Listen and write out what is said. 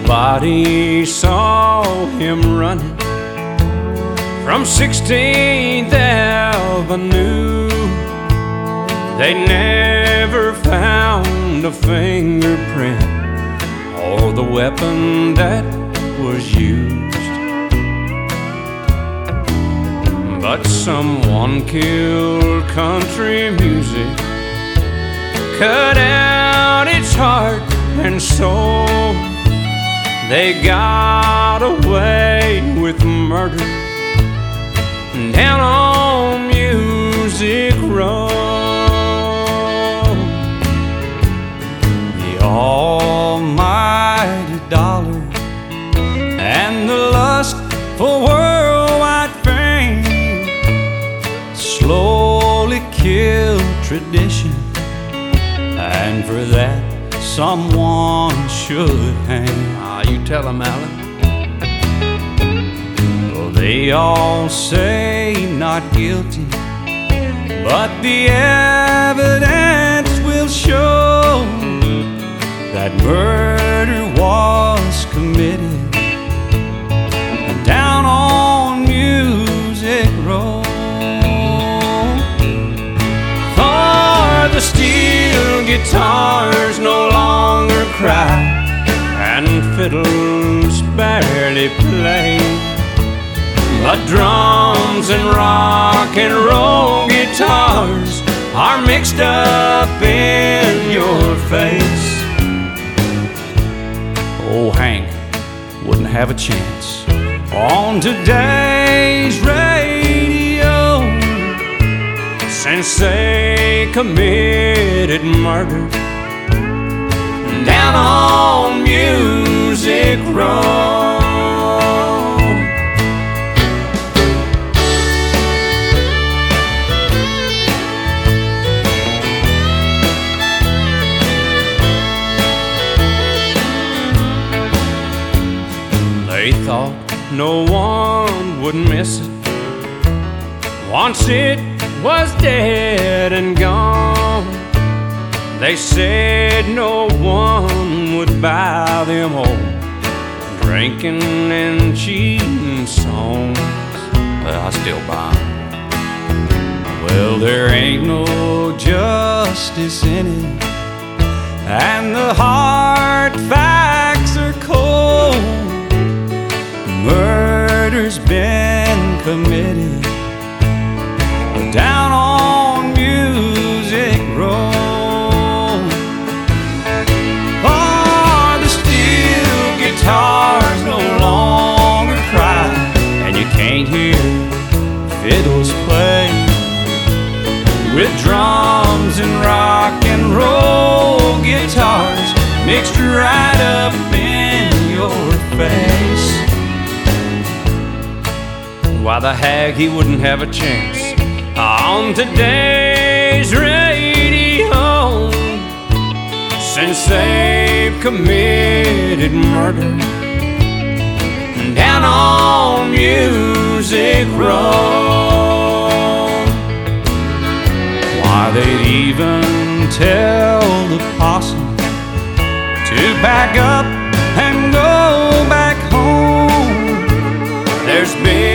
Nobody saw him running from 16th Avenue. They never found a fingerprint or the weapon that was used. But someone killed country music, cut out its heart and soul. They got away with murder down on Music Row. The almighty dollar and the lust for worldwide fame slowly killed tradition, and for that someone should hang. You tell them, Alan. Well, they all say not guilty, but the evidence will show that murder was committed down on Music Row. For the steel guitars no longer cry, and fiddles barely play, but drums and rock and roll guitars are mixed up in your face. Oh, Hank wouldn't have a chance on today's radio, since they committed murder down on Music Row. They thought no one would miss it once it was dead and gone. They said no one would buy them old drinking and cheating songs, but I still buy them. Well, there ain't no justice in it, and the hard facts are cold. Murder's been committed down on Music Row. Guitars no longer cry, and you can't hear fiddles play, with drums and rock and roll guitars mixed right up in your face. Why, the hag, he wouldn't have a chance on today's radio, since they've committed murder down on Music Row. Why, they'd even tell the possum to pack up and go back home. There's been